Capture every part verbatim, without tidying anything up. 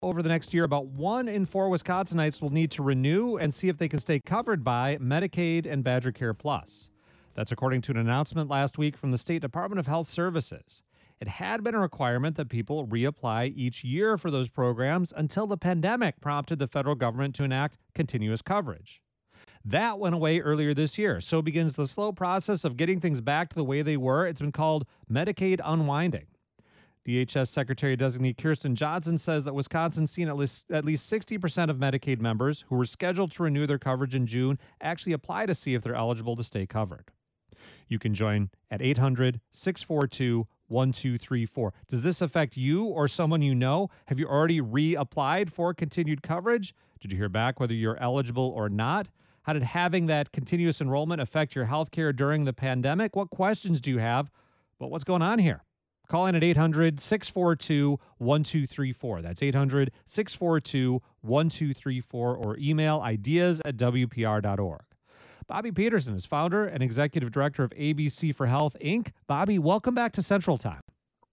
Over the next year, about one in four Wisconsinites will need to renew and see if they can stay covered by Medicaid and Badger Care Plus. That's according to an announcement last week from the State Department of Health Services. It had been a requirement that people reapply each year for those programs until the pandemic prompted the federal government to enact continuous coverage. That went away earlier this year, so begins the slow process of getting things back to the way they were. It's been called Medicaid unwinding. D H S Secretary-designate Kirsten Johnson says that Wisconsin's seen at least, at least sixty percent of Medicaid members who were scheduled to renew their coverage in June actually apply to see if they're eligible to stay covered. You can join at eight hundred, six four two, one two three four. Does this affect you or someone you know? Have you already reapplied for continued coverage? Did you hear back whether you're eligible or not? How did having that continuous enrollment affect your health care during the pandemic? What questions do you have? But what's going on here? Call in at eight hundred, six four two, one two three four. That's eight hundred, six four two, one two three four or email ideas at w p r dot org. Bobby Peterson is founder and executive director of A B C for Health, Incorporated. Bobby, welcome back to Central Time.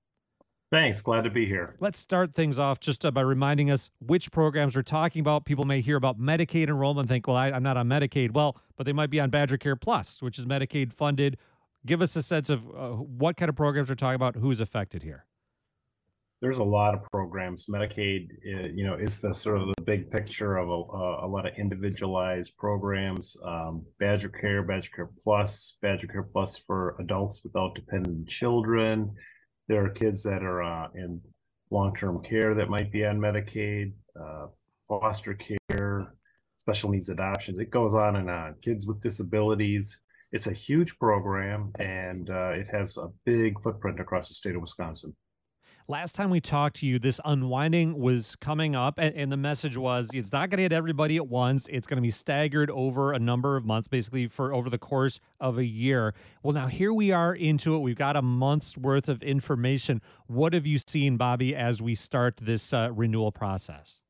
Thanks. Glad to be here. Let's start things off just uh, by reminding us which programs we're talking about. People may hear about Medicaid enrollment and think, well, I, I'm not on Medicaid. Well, but they might be on Badger Care Plus, which is Medicaid funded. Give us a sense of uh, what kind of programs we're talking about, who's affected here. There's a lot of programs. Medicaid, uh, you know, is the sort of the big picture of a, uh, a lot of individualized programs. Um, Badger Care, Badger Care Plus, Badger Care Plus for adults without dependent children. There are kids that are uh, in long-term care that might be on Medicaid, uh, foster care, special needs adoptions. It goes on and on. Kids with disabilities. It's a huge program, and uh, it has a big footprint across the state of Wisconsin. Last time we talked to you, this unwinding was coming up, and, and the message was it's not going to hit everybody at once. It's going to be staggered over a number of months, basically for over the course of a year. Well, now here we are into it. We've got a month's worth of information. What have you seen, Bobby, as we start this uh, renewal process?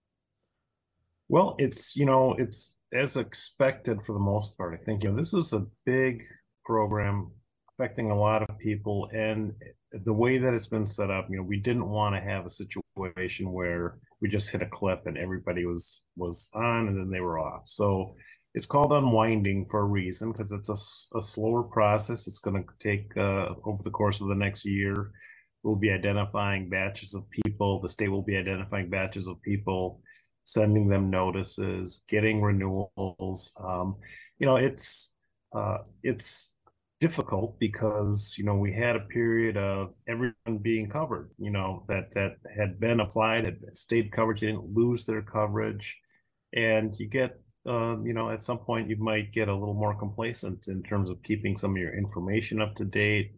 Well, it's, you know, it's as expected for the most part. I think, you know, this is a big program affecting a lot of people, and the way that it's been set up, you know, we didn't want to have a situation where we just hit a cliff and everybody was was on and then they were off. So it's called unwinding for a reason, because it's a, a slower process. It's going to take uh, over the course of the next year. We'll be identifying batches of people. The state will be identifying batches of people, sending them notices, getting renewals. Um, you know, it's uh, it's difficult because, you know, we had a period of everyone being covered, you know, that that had been applied, had stayed coverage, they didn't lose their coverage. And you get, uh, you know, at some point you might get a little more complacent in terms of keeping some of your information up to date,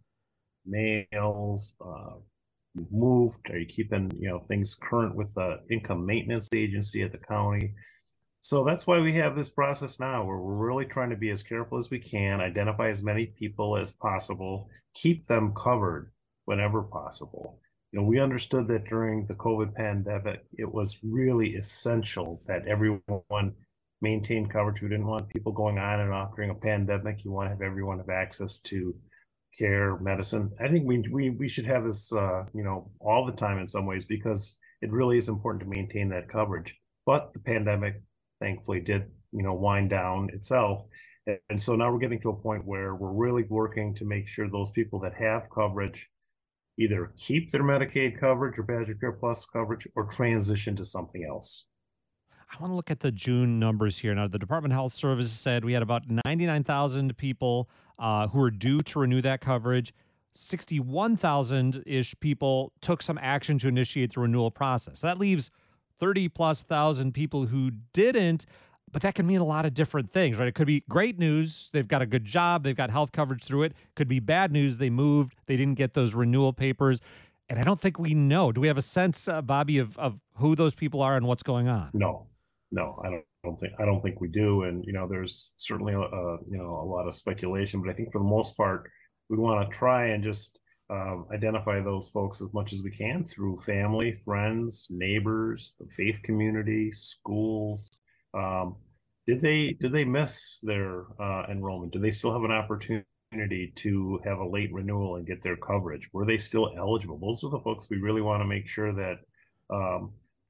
mails, uh, you've moved, are you keeping, you know, things current with the income maintenance agency at the county? So that's why we have this process now, where we're really trying to be as careful as we can, identify as many people as possible, keep them covered whenever possible. You know, we understood that during the COVID pandemic, it was really essential that everyone maintain coverage. We didn't want people going on and off during a pandemic. You want to have everyone have access to care, medicine. I think we we we should have this, uh, you know, all the time in some ways, because it really is important to maintain that coverage. But the pandemic, thankfully, did, you know, wind down itself. And so now we're getting to a point where we're really working to make sure those people that have coverage either keep their Medicaid coverage or Badger Care Plus coverage or transition to something else. I want to look at the June numbers here. Now, the Department of Health Services said we had about ninety-nine thousand people uh, who are due to renew that coverage. sixty-one thousand-ish people took some action to initiate the renewal process. That leaves thirty plus thousand people who didn't, but that can mean a lot of different things, right? It could be great news. They've got a good job. They've got health coverage through it. Could be bad news. They moved. They didn't get those renewal papers. And I don't think we know. Do we have a sense, uh, Bobby, of, of who those people are and what's going on? No, no, I don't, I don't think, I don't think we do. And, you know, there's certainly, a, a, you know, a lot of speculation, but I think for the most part, we want to try and just Um, identify those folks as much as we can through family, friends, neighbors, the faith community, schools. Um, did they did they miss their uh, enrollment? Do they still have an opportunity to have a late renewal and get their coverage? Were they still eligible? Those are the folks we really want to make sure that um,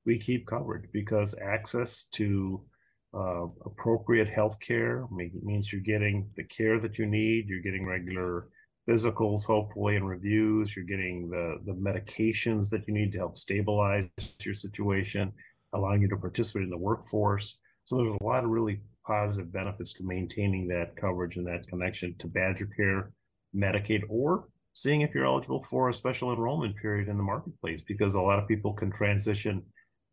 we keep coverage because access to uh, appropriate health care means you're getting the care that you need, you're getting regular physicals, hopefully, and reviews, you're getting the, the medications that you need to help stabilize your situation, allowing you to participate in the workforce. So there's a lot of really positive benefits to maintaining that coverage and that connection to Badger Care, Medicaid, or seeing if you're eligible for a special enrollment period in the marketplace, because a lot of people can transition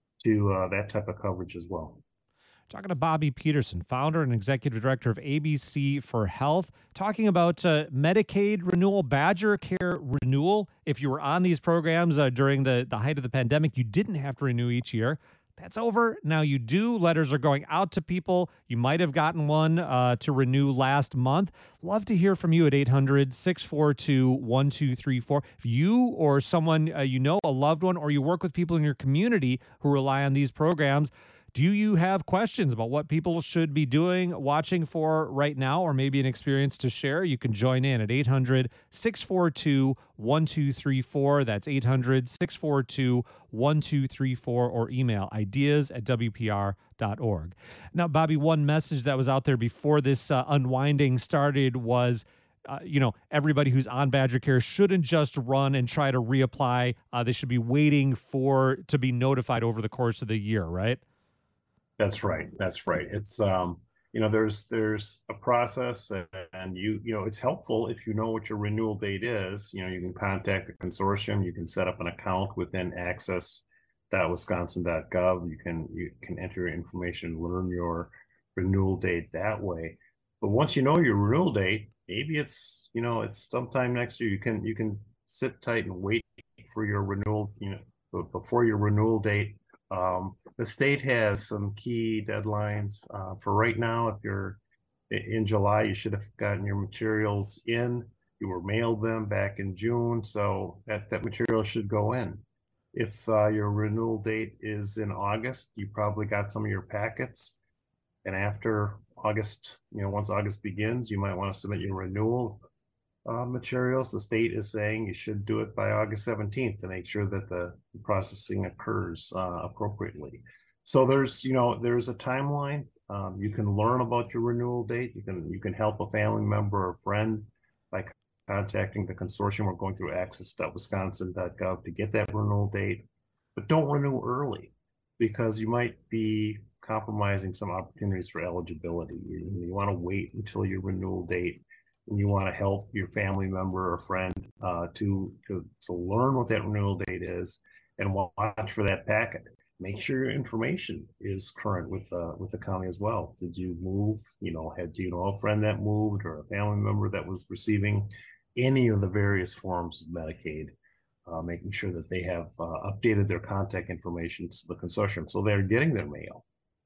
to uh, that type of coverage as well. Talking to Bobby Peterson, founder and executive director of A B C for Health, talking about uh, Medicaid renewal, Badger Care renewal. If you were on these programs uh, during the, the height of the pandemic, you didn't have to renew each year. That's over. Now you do. Letters are going out to people. You might have gotten one uh, to renew last month. Love to hear from you at eight hundred, six four two, one two three four. If you or someone uh, you know, a loved one, or you work with people in your community who rely on these programs, do you have questions about what people should be doing, watching for right now, or maybe an experience to share? You can join in at eight hundred, six four two, one two three four. That's eight hundred, six four two, one two three four, or email ideas at w p r dot org. Now, Bobby, one message that was out there before this uh, unwinding started was, Uh, you know, everybody who's on Badger Care shouldn't just run and try to reapply. Uh, they should be waiting for to be notified over the course of the year, right? That's right. That's right. It's um, you know, there's there's a process, and you you know, it's helpful if you know what your renewal date is. You know, you can contact the consortium. You can set up an account within access dot wisconsin dot gov. You can you can enter your information, learn your renewal date that way. But once you know your renewal date, maybe it's you know it's sometime next year. You can you can sit tight and wait for your renewal. You know, before your renewal date. Um, the state has some key deadlines uh, for right now. If you're in July, you should have gotten your materials in. You were mailed them back in June, so that, that material should go in. If uh, your renewal date is in August, you probably got some of your packets. And after August, you know, once August begins, you might want to submit your renewal Uh, materials. The state is saying you should do it by August seventeenth to make sure that the processing occurs uh, appropriately. So there's, you know, there's a timeline. Um, you can learn about your renewal date. You can you can help a family member or friend by contacting the consortium or going through access dot wisconsin dot gov to get that renewal date. But don't renew early, because you might be compromising some opportunities for eligibility. You, you want to wait until your renewal date, and you want to help your family member or friend uh, to, to to learn what that renewal date is and watch for that packet. Make sure your information is current with uh, with the county as well. Did you move? You know, had you know a friend that moved or a family member that was receiving any of the various forms of Medicaid? Uh, making sure that they have uh, updated their contact information to the consortium so they're getting their mail.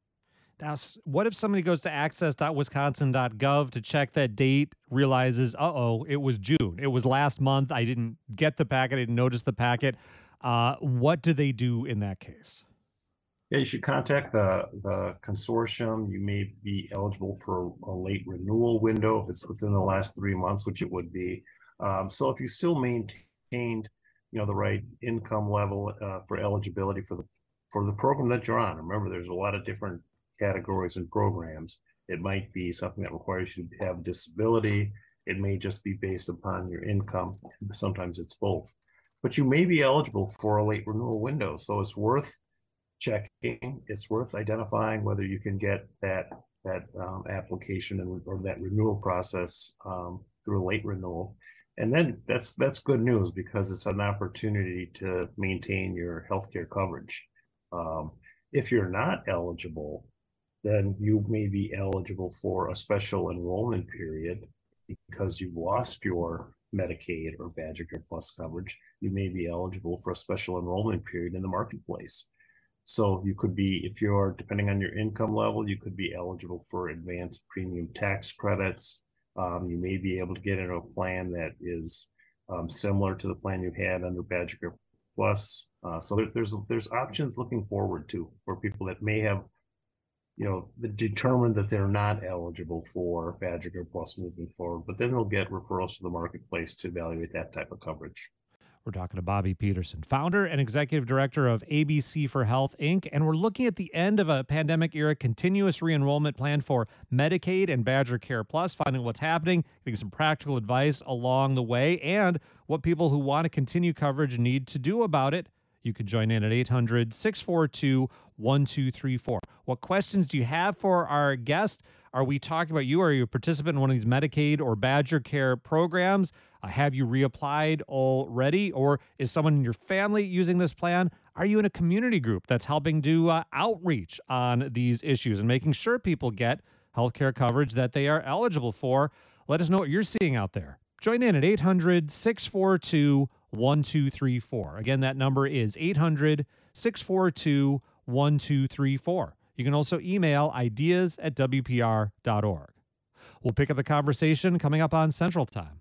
Now, what if somebody goes to access dot wisconsin dot gov to check that date, realizes, uh-oh, it was June. It was last month. I didn't get the packet. I didn't notice the packet. Uh, what do they do in that case? Yeah, you should contact the, the consortium. You may be eligible for a late renewal window if it's within the last three months, which it would be. Um, so if you still maintained, you know, the right income level uh, for eligibility for the for the program that you're on. Remember, there's a lot of different categories and programs. It might be something that requires you to have disability. It may just be based upon your income. Sometimes it's both. But you may be eligible for a late renewal window. So it's worth checking. It's worth identifying whether you can get that that um, application and or that renewal process um, through a late renewal. And then that's that's good news, because it's an opportunity to maintain your healthcare coverage. Um, if you're not eligible, then you may be eligible for a special enrollment period because you've lost your Medicaid or Badger Care Plus coverage. You may be eligible for a special enrollment period in the marketplace. So you could be, if you're, depending on your income level, you could be eligible for advanced premium tax credits. Um, you may be able to get into a plan that is um, similar to the plan you had under Badger Care Plus. Uh, so there, there's there's options looking forward to for people that may have, you know, determined that they're not eligible for Badger Care Plus moving forward, but then they'll get referrals to the marketplace to evaluate that type of coverage. We're talking to Bobby Peterson, founder and executive director of A B C for Health, Incorporated. And we're looking at the end of a pandemic era continuous re-enrollment plan for Medicaid and Badger Care Plus, finding what's happening, getting some practical advice along the way, and what people who want to continue coverage need to do about it. You can join in at eight hundred, six four two, one two three four. What questions do you have for our guest? Are we talking about you? Are you a participant in one of these Medicaid or Badger Care programs? Uh, have you reapplied already? Or is someone in your family using this plan? Are you in a community group that's helping do uh, outreach on these issues and making sure people get healthcare coverage that they are eligible for? Let us know what you're seeing out there. Join in at eight hundred, six four two, one two three four. Again, that number is eight hundred, six four two, one two three four. You can also email ideas at W P R dot org. We'll pick up the conversation coming up on Central Time.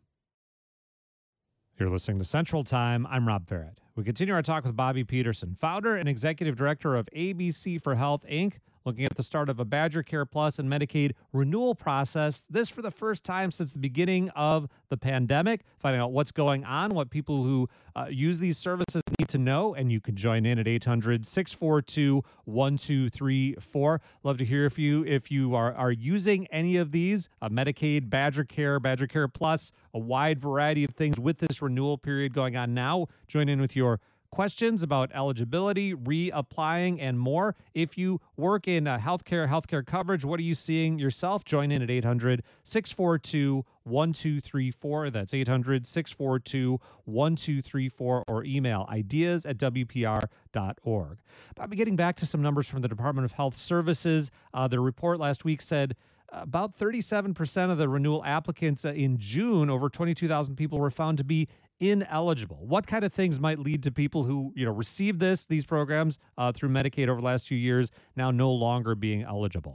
You're listening to Central Time. I'm Rob Barrett. We continue our talk with Bobby Peterson, founder and executive director of A B C for Health, Incorporated, looking at the start of a Badger Care Plus and Medicaid renewal process. This for the first time since the beginning of the pandemic, finding out what's going on, what people who uh, use these services need to know. And you can join in at eight hundred, six four two, one two three four. Love to hear if you if you are, are using any of these, uh, Medicaid, Badger Care, Badger Care Plus, a wide variety of things with this renewal period going on now. Join in with your questions about eligibility, reapplying, and more. If you work in uh, healthcare, healthcare coverage, what are you seeing yourself? Join in at eight hundred, six four two, one two three four. That's eight hundred, six four two, one two three four, or email ideas at W P R dot org. Bobby, getting back to some numbers from the Department of Health Services, uh, the report last week said about thirty-seven percent of the renewal applicants uh, in June, over twenty-two thousand people, were found to be ineligible. What kind of things might lead to people who, you know, received this, these programs uh, through Medicaid over the last few years, now no longer being eligible?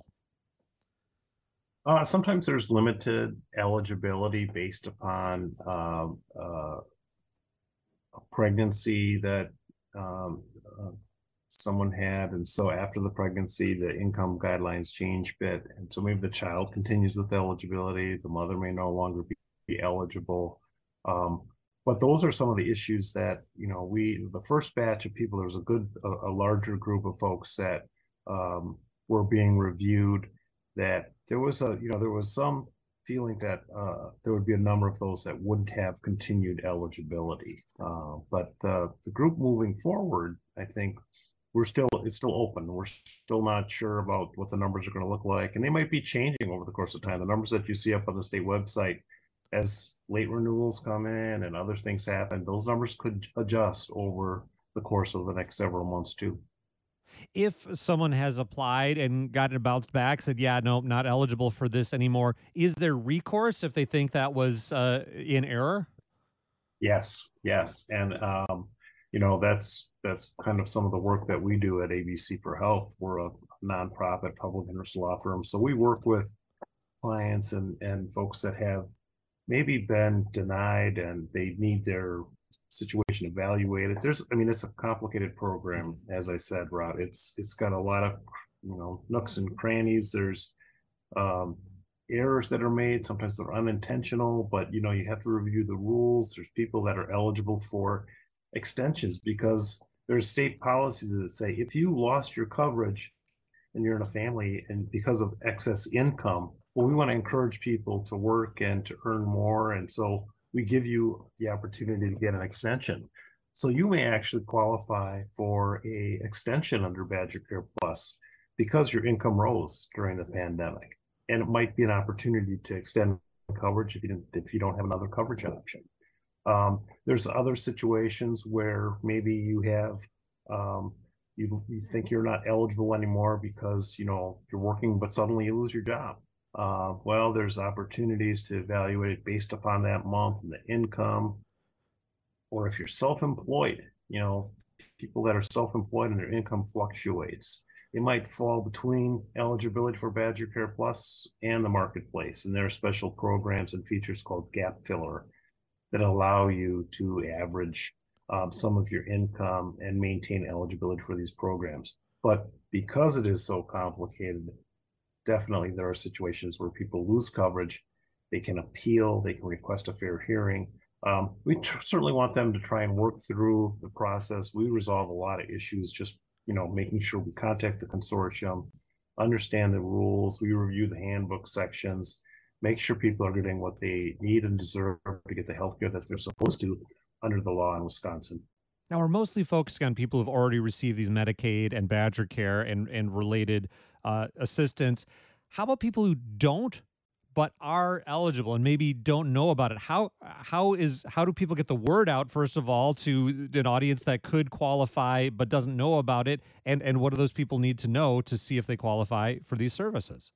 Uh, sometimes there's limited eligibility based upon uh, uh, a pregnancy that um, uh, someone had. And so after the pregnancy, the income guidelines change a bit. And so maybe the child continues with eligibility. The mother may no longer be, be eligible. Um, But those are some of the issues that, you know, we, the first batch of people, there was a good, a, a larger group of folks that um, were being reviewed, that there was a, you know, there was some feeling that uh, there would be a number of those that wouldn't have continued eligibility. Uh, but uh, the group moving forward, I think we're still, it's still open. We're still not sure about what the numbers are going to look like. And they might be changing over the course of time. The numbers that you see up on the state website, as late renewals come in and other things happen, those numbers could adjust over the course of the next several months too. If someone has applied and gotten bounced back, said, yeah, no, not eligible for this anymore, is there recourse if they think that was uh, in error? Yes, yes. And, um, you know, that's that's kind of some of the work that we do at A B C for Health. We're a nonprofit public interest law firm. So we work with clients and, and folks that have maybe been denied and they need their situation evaluated. There's, I mean, it's a complicated program, as I said, Rod. It's it's got a lot of, you know, nooks and crannies. There's um, errors that are made. Sometimes they're unintentional, but you know, you have to review the rules. There's people that are eligible for extensions because there's state policies that say if you lost your coverage and you're in a family and because of excess income, well, we want to encourage people to work and to earn more. And so we give you the opportunity to get an extension. So you may actually qualify for a extension under Badger Care Plus because your income rose during the pandemic. And it might be an opportunity to extend coverage if you, didn't, if you don't have another coverage option. Um, there's other situations where maybe you have, um, you, you think you're not eligible anymore because, you know, you're working, but suddenly you lose your job. Uh, well, there's opportunities to evaluate it based upon that month and the income. Or if you're self-employed, you know, people that are self-employed and their income fluctuates, they might fall between eligibility for Badger Care Plus and the marketplace. And there are special programs and features called Gap Filler that allow you to average um, some of your income and maintain eligibility for these programs. But because it is so complicated, definitely there are situations where people lose coverage. They can appeal, they can request a fair hearing. Um, we tr- certainly want them to try and work through the process. We resolve a lot of issues, just, you know, making sure we contact the consortium, understand the rules, we review the handbook sections, make sure people are getting what they need and deserve to get the healthcare that they're supposed to under the law in Wisconsin. Now, we're mostly focusing on people who've already received these Medicaid and Badger Care and, and related uh, assistance. How about people who don't, but are eligible and maybe don't know about it? How how is how do people get the word out, first of all, to an audience that could qualify but doesn't know about it? And and what do those people need to know to see if they qualify for these services?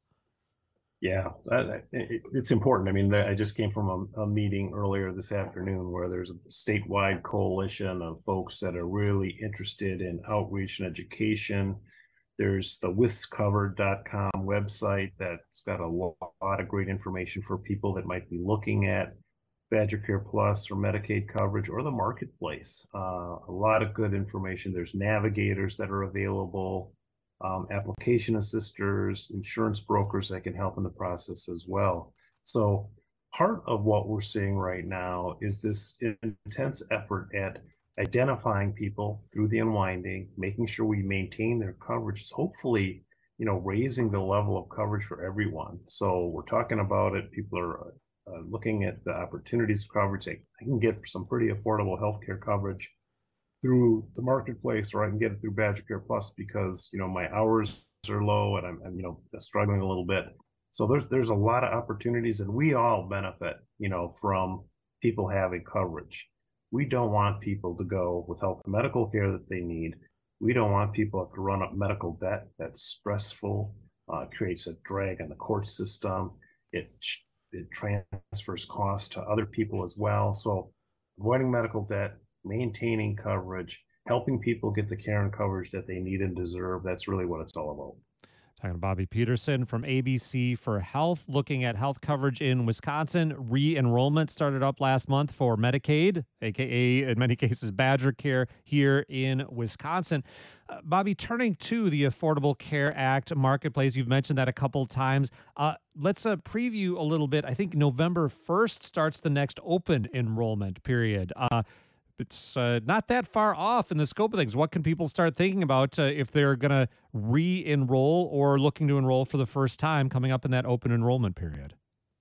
Yeah, that, it, it's important. I mean, I just came from a, a meeting earlier this afternoon where there's a statewide coalition of folks that are really interested in outreach and education. There's the wiscovered dot com website that's got a lot of great information for people that might be looking at Badger Care Plus or Medicaid coverage or the marketplace. Uh, a lot of good information. There's navigators that are available, um, application assisters, insurance brokers that can help in the process as well. So part of what we're seeing right now is this intense effort at identifying people through the unwinding, making sure we maintain their coverage, hopefully, you know, raising the level of coverage for everyone. So we're talking about it. People are uh, looking at the opportunities for coverage. I, I can get some pretty affordable healthcare coverage through the marketplace, or I can get it through Badger Care Plus because, you know, my hours are low and I'm, I'm, you know, struggling a little bit. So there's there's a lot of opportunities, and we all benefit, you know, from people having coverage. We don't want people to go without the medical care that they need. We don't want people to have to run up medical debt. That's stressful, uh, creates a drag on the court system. It it transfers costs to other people as well. So avoiding medical debt, maintaining coverage, helping people get the care and coverage that they need and deserve. That's really what it's all about. Talking to Bobby Peterson from A B C for Health, looking at health coverage in Wisconsin. Re-enrollment started up last month for Medicaid, aka in many cases Badger Care, here in Wisconsin. Uh, Bobby, turning to the Affordable Care Act marketplace, you've mentioned that a couple times. Uh, let's uh, preview a little bit. I think November first starts the next open enrollment period. Uh, it's uh, not that far off in the scope of things. What can people start thinking about uh, if they're going to re-enroll or looking to enroll for the first time coming up in that open enrollment period?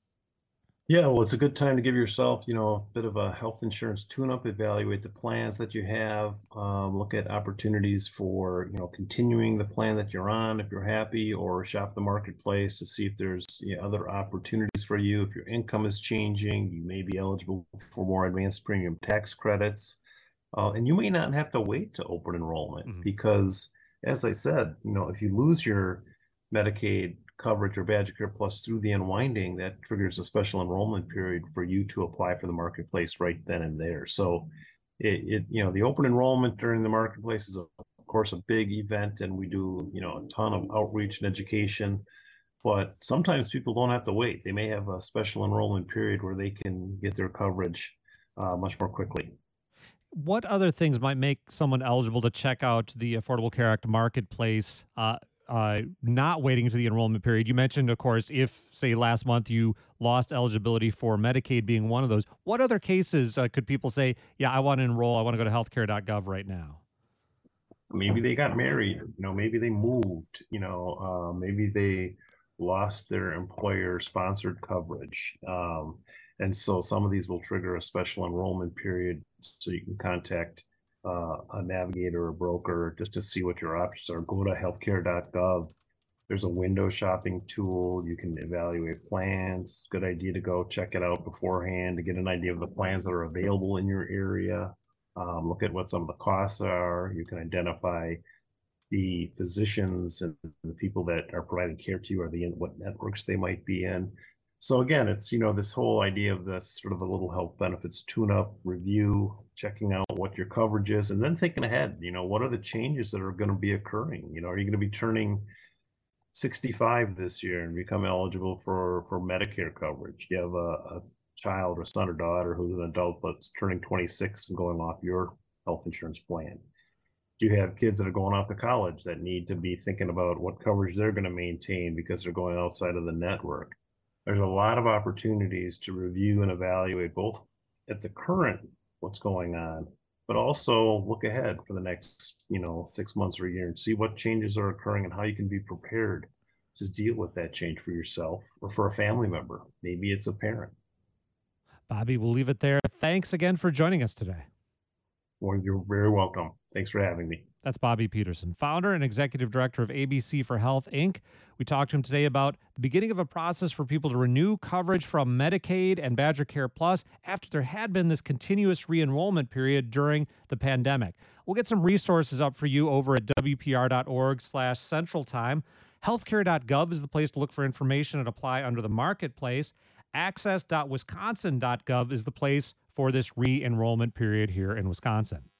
Yeah, well, it's a good time to give yourself, you know, a bit of a health insurance tune-up, evaluate the plans that you have, um, look at opportunities for, you know, continuing the plan that you're on if you're happy, or shop the marketplace to see if there's, you know, other opportunities for you. If your income is changing, you may be eligible for more advanced premium tax credits. Uh, and you may not have to wait to open enrollment Mhm. because, as I said, you know, if you lose your Medicaid coverage or Badger Care Plus through the unwinding, that triggers a special enrollment period for you to apply for the marketplace right then and there. So it, it you know, the open enrollment during the marketplace is, a, of course, a big event, and we do, you know, a ton of outreach and education. But sometimes people don't have to wait. They may have a special enrollment period where they can get their coverage uh, much more quickly. What other things might make someone eligible to check out the Affordable Care Act marketplace, uh, uh, not waiting to the enrollment period? You mentioned, of course, if, say, last month you lost eligibility for Medicaid being one of those, what other cases uh, could people say, yeah, I want to enroll, I want to go to healthcare dot gov right now? Maybe they got married, you know, maybe they moved, you know, uh, maybe they lost their employer sponsored coverage. Um, and so some of these will trigger a special enrollment period. So you can contact uh, a navigator or broker just to see what your options are. Go to healthcare dot gov. There's a window shopping tool. You can evaluate plans. Good idea to go check it out beforehand to get an idea of the plans that are available in your area. Um, look at what some of the costs are. You can identify the physicians and the people that are providing care to you, or the what networks they might be in. So again, it's, you know, this whole idea of this sort of a little health benefits tune-up review, checking out what your coverage is, and then thinking ahead. You know, what are the changes that are going to be occurring? You know, are you going to be turning sixty-five this year and become eligible for for Medicare coverage? You have a, a child or son or daughter who's an adult but's turning twenty-six and going off your health insurance plan. Do you have kids that are going off to college that need to be thinking about what coverage they're going to maintain because they're going outside of the network? There's a lot of opportunities to review and evaluate both at the current what's going on, but also look ahead for the next, you know, six months or a year and see what changes are occurring and how you can be prepared to deal with that change for yourself or for a family member. Maybe it's a parent. Bobby, we'll leave it there. Thanks again for joining us today. Well, you're very welcome. Thanks for having me. That's Bobby Peterson, founder and executive director of A B C for Health, Incorporated. We talked to him today about the beginning of a process for people to renew coverage from Medicaid and Badger Care Plus after there had been this continuous re-enrollment period during the pandemic. We'll get some resources up for you over at W P R dot org slash central time. healthcare dot gov is the place to look for information and apply under the marketplace. access dot wisconsin dot gov is the place for this re-enrollment period here in Wisconsin.